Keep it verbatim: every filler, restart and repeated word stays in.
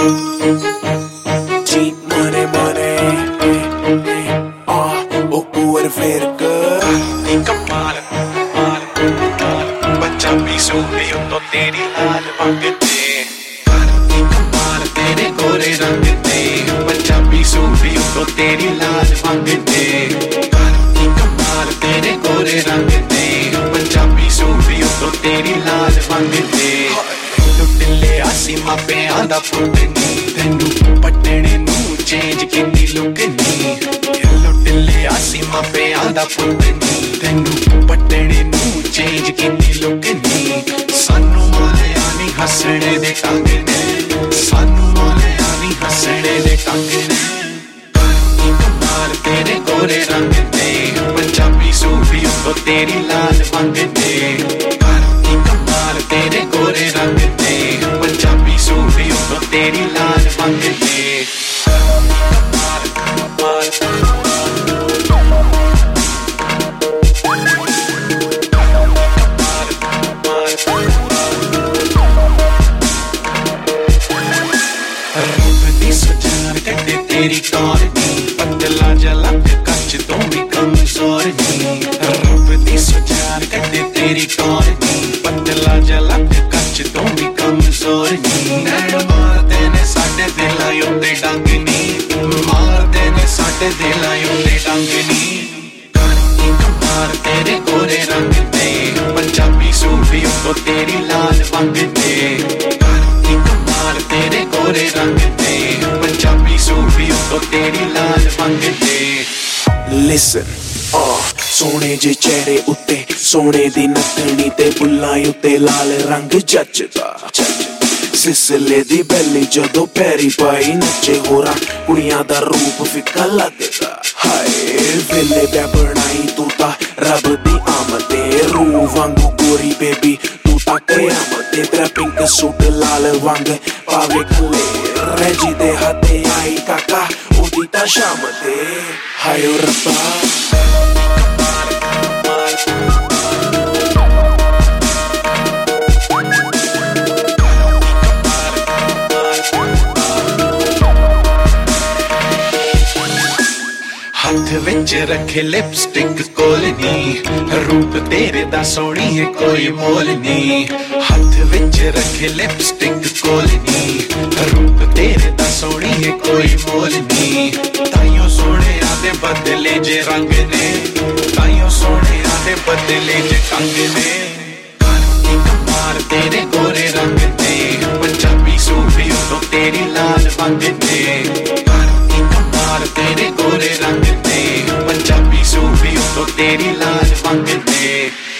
Cheap money, money. Ah, oh, what if it good? कमाल कमाल कमाल पंजाबी सूफी तो तेरी लाल पग ते कमाल तेरे गोरे रंग ते पंजाबी सूफी तो तेरी लाल पग ते कमाल तेरे गोरे रंग ते पंजाबी सूफी तो तेरी लाल पग ते लुट लिया सी मापियां दा पुत नी तैनू पटने नू चेंज कितनी लुक नी लुट लिया सी मापियां दा पुत नी तैनू पटने नू चेंज कितनी लुक नी सानू मोलिया नी हसने दे टंग ने सानू मोलिया नी हसने दे टंग ने कमाल तेरे गोरे रंग ते पंजाबी सूफी तो तेरी लाल पग ते कमाल तेरे गोरे रंग ते पंजाबी सूफी तो तेरी लाल पग ते कमाल कमाल तेरी टौर नी पतला जलक कच तो भी कमजोर नी रब दी सुजान कटे तेरी टौर नी पतला जलक कच तो भी कमजोर नी नैन मारदे ने साडे दिलां उत्ते डंग नी मारदे ने साडे दिलां उत्ते डंग नी कमाल तेरे गोरे रंग ते पंजाबी सूफी तो तेरी लाल पग ते कमाल तेरे गोरे रंग ते पंजाबी सूफी तो तेरी लाल पग ते Listen, ah, सोने जे चेहरे उत्ते सोने दी नथनी ते बुल्लां उत्ते लाल रंग जचदा सिसले दी बैली जदों पैरी पाई नचे होरा कुड़ियां दा रूप फिक्का लगदा हाय वेले बै बनाई तू ता रब दी आमदे रूह वांगू गोरी बेबी तू ता कयामत तेरा पिंक सूट लाल वांग पावे खले रजी दे हथे आई काका ओदी ता शाम ते हाय ओ रब्बा हाथ विच रखे लिपस्टिक कोल नी रूप तेरे दा सोहनी है कोई मोल नी हाथ विच रखे लिपस्टिक कोल नी रूप तेरे दा सोहनी है कोई मोल नी ताइयों सोहने आदे बदले जे रंग ने ताइयों सोहने आदे बदले जे कंग ने कमाल तेरे गोरे रंग ते पंजाबी सूफी तो तेरी लाल पग ते कमाल तेरे गोरे रंग ते पंजाबी सूफी तो तेरी लाल पग ते